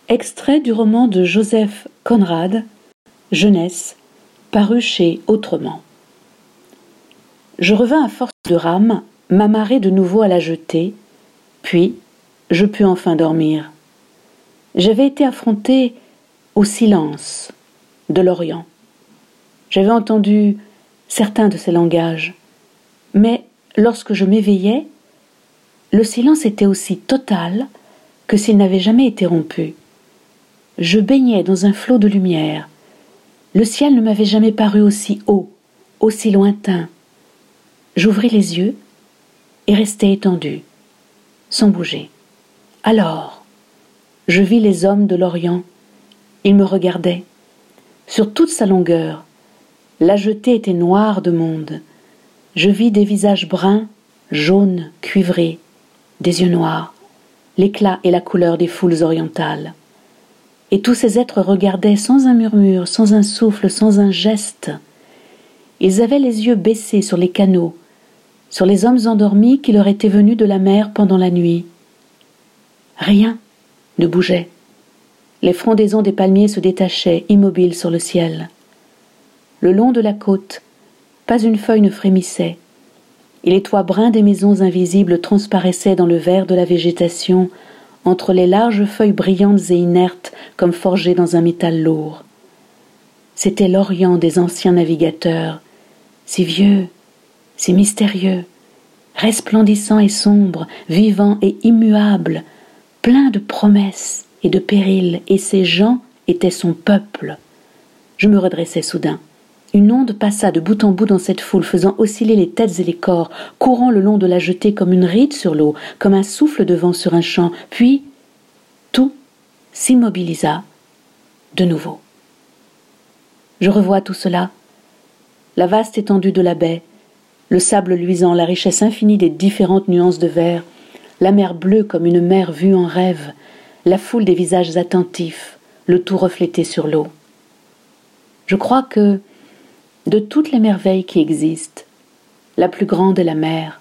Extrait du roman de Joseph Conrad, Jeunesse, paru chez Autrement. Je revins à force de rames, m'amarrai de nouveau à la jetée, puis je pus enfin dormir. J'avais été affronté au silence de l'Orient. J'avais entendu certains de ces langages, mais lorsque je m'éveillais, le silence était aussi total que s'il n'avait jamais été rompu. Je baignais dans un flot de lumière. Le ciel ne m'avait jamais paru aussi haut, aussi lointain. J'ouvris les yeux et restai étendu, sans bouger. Alors, je vis les hommes de l'Orient. Ils me regardaient. Sur toute sa longueur, la jetée était noire de monde. Je vis des visages bruns, jaunes, cuivrés, des yeux noirs, l'éclat et la couleur des foules orientales. Et tous ces êtres regardaient sans un murmure, sans un souffle, sans un geste. Ils avaient les yeux baissés sur les canaux, sur les hommes endormis qui leur étaient venus de la mer pendant la nuit. Rien ne bougeait. Les frondaisons des palmiers se détachaient, immobiles sur le ciel. Le long de la côte, pas une feuille ne frémissait, et les toits bruns des maisons invisibles transparaissaient dans le vert de la végétation, entre les larges feuilles brillantes et inertes comme forgées dans un métal lourd. C'était l'Orient des anciens navigateurs, si vieux, si mystérieux, resplendissant et sombre, vivant et immuable, plein de promesses et de périls, et ces gens étaient son peuple. Je me redressai soudain. Une onde passa de bout en bout dans cette foule, faisant osciller les têtes et les corps, courant le long de la jetée comme une ride sur l'eau, comme un souffle de vent sur un champ, puis tout s'immobilisa de nouveau. Je revois tout cela, la vaste étendue de la baie, le sable luisant, la richesse infinie des différentes nuances de vert, la mer bleue comme une mer vue en rêve, la foule des visages attentifs, le tout reflété sur l'eau. Je crois que, de toutes les merveilles qui existent, la plus grande est la mer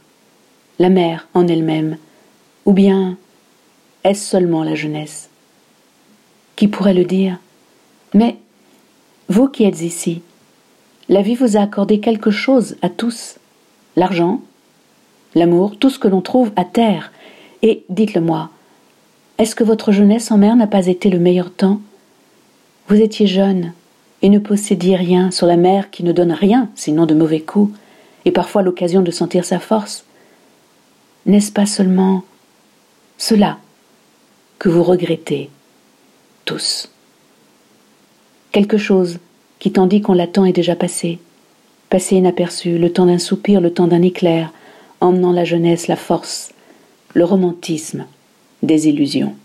en elle-même, ou bien est-ce seulement la jeunesse? Qui pourrait le dire? Mais, vous qui êtes ici, la vie vous a accordé quelque chose à tous, l'argent, l'amour, tout ce que l'on trouve à terre, et dites-le-moi, est-ce que votre jeunesse en mer n'a pas été le meilleur temps? Vous étiez jeune, et ne possédiez rien sur la mer qui ne donne rien, sinon de mauvais coups, et parfois l'occasion de sentir sa force. N'est-ce pas seulement cela que vous regrettez tous? Quelque chose qui, tandis qu'on l'attend, est déjà passé inaperçu, le temps d'un soupir, le temps d'un éclair, emmenant la jeunesse, la force, le romantisme des illusions.